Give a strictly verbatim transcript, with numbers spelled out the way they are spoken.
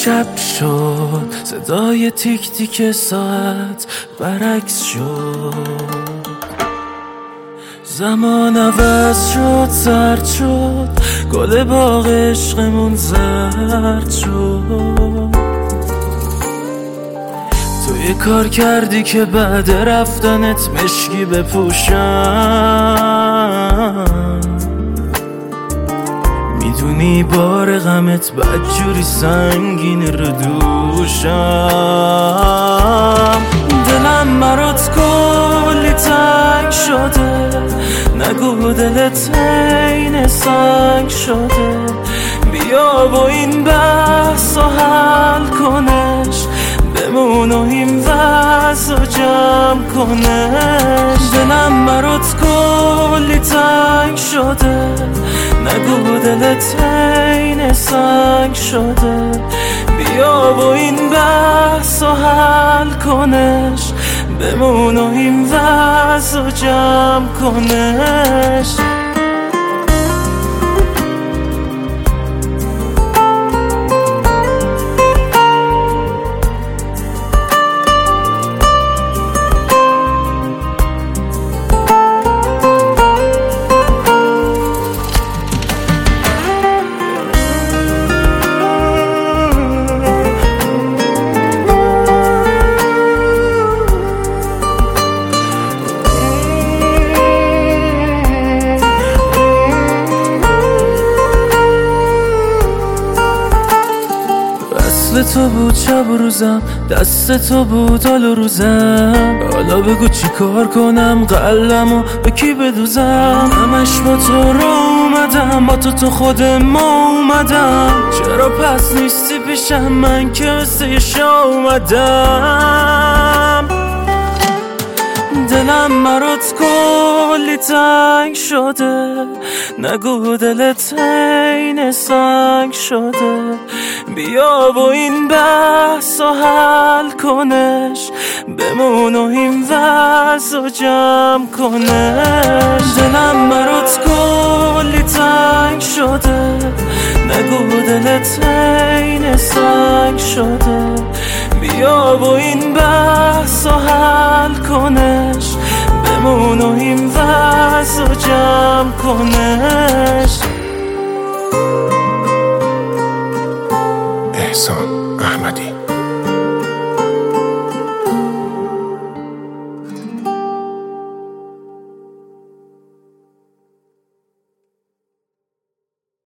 شب شد، صدای تیک تیک ساعت برعکس شد. زمان عوض شد، سرد شد، گل باغ عشقمون زرد شد. تو یه کار کردی که بعد رفتنت مشکی بپوشم. میدونی بار غمت بدجوری سنگین رو دوشم. دلم برات کلی تنگ شده، نگو دلت عین سنگ شده. بیا با این بحث و حل کنش، بمون و این وضع و جمع کنش. دلم برات کلی تنگ شده، نگو دلت عین سنگ شده. بیا با این بحث و حل کنش، بمون و این وضع و جمع کنش. تو بود شب و روزم، دست تو بود حال و روزم. حالا بگو چی کار کنم، قلبمو به کی بدوزم؟ همش با تو را اومدم، با تو تو خود ما اومدم. چرا پس نیستی پیشم، من که مثل یه شا اومدم. دلم برات کلی تنگ شده، نگو دلت عین سنگ شده. بیا با این بحث و حل کنش، بمون و این وضع و جمع کنش. دلم برات کلی تنگ شده، نگو دلت عین سنگ شده. بیا با این بحث و حل کنش، بمون و این وضع و جمع کنش. احسان